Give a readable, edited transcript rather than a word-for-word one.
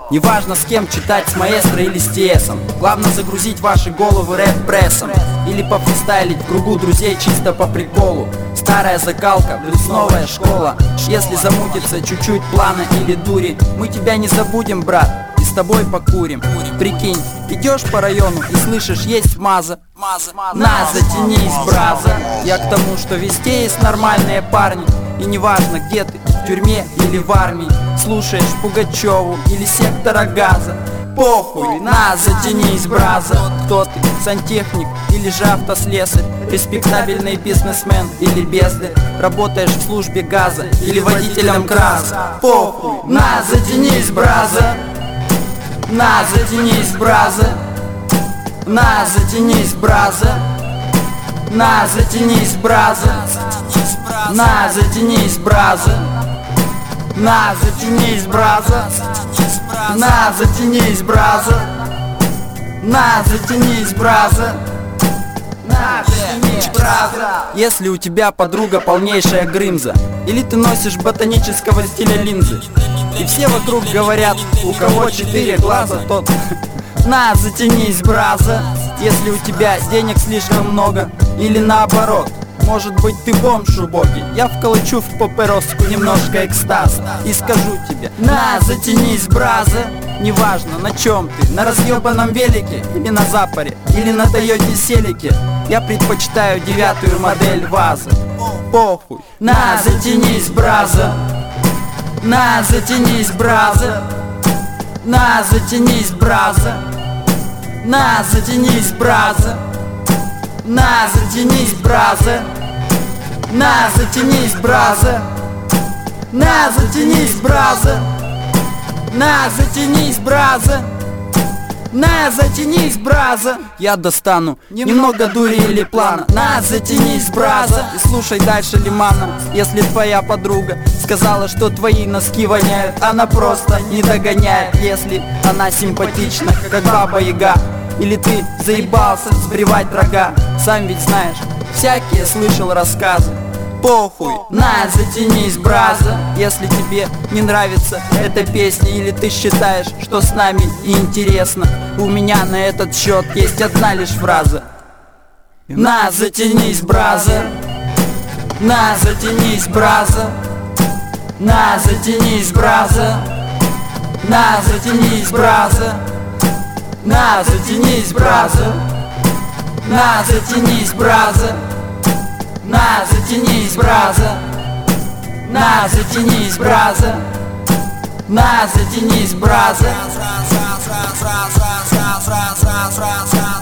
Неважно с кем читать, с маэстро или с TS. Главное загрузить ваши головы рэп-прессом. Или пофристайлить в кругу друзей чисто по приколу. Старая закалка плюс новая школа. Если замутится чуть-чуть плана или дури, мы тебя не забудем, брат, и с тобой покурим. Прикинь, идешь по району и слышишь, есть маза. На, затянись, браза. Я к тому, что везде есть нормальные парни. И неважно, где ты, в тюрьме или в армии, слушаешь Пугачеву или Сектора Газа. Похуй, на, затянись, браза. Кто ты, сантехник или же автослесарь, респектабельный бизнесмен или бездарь, работаешь в службе газа или водителем КРАС. Похуй, на, затянись, браза. На, затянись, браза. На, затянись, браза. На, затянись, браза. На, затянись, браза. На, затянись, браза. На, затянись, браза. На, затянись, браза. На, затянись, браза. Если у тебя подруга полнейшая грымза, или ты носишь ботанического стиля линзы, и все вокруг говорят, у кого 4 глаза, тот на, затянись, браза. Если у тебя денег слишком много, или наоборот, может быть ты бомж убогий, я вколочу в папироску немножко экстаз и скажу тебе, на, затянись, браза. Неважно на чем ты, на разъебанном велике или на запоре, или на Тойоте Селике, я предпочитаю 9-ю модель ВАЗа. Похуй, на, затянись, браза. На, затянись, браза. На, затянись, браза. На, затянись, браза. На, затянись, браза. На, затянись, браза. На, затянись, браза. На, затянись, браза. На, затянись, браза. Я достану немного дури или плана. На, затянись, браза. И слушай дальше Лимана. Если твоя подруга сказала, что твои носки воняют, она просто не догоняет. Если она симпатична, как Баба Яга, или ты заебался сбривать рога, сам ведь знаешь, всякие слышал рассказы. Похуй, на, затянись, браза. Если тебе не нравится эта песня, или ты считаешь, что с нами неинтересно, у меня на этот счет есть одна лишь фраза. На, затянись, браза. На, затянись, браза. На, затянись, браза. На, затянись, браза. На, затянись, браза. На, затянись, браза. На, затянись, браза. На, затянись, браза. На, затянись, браза.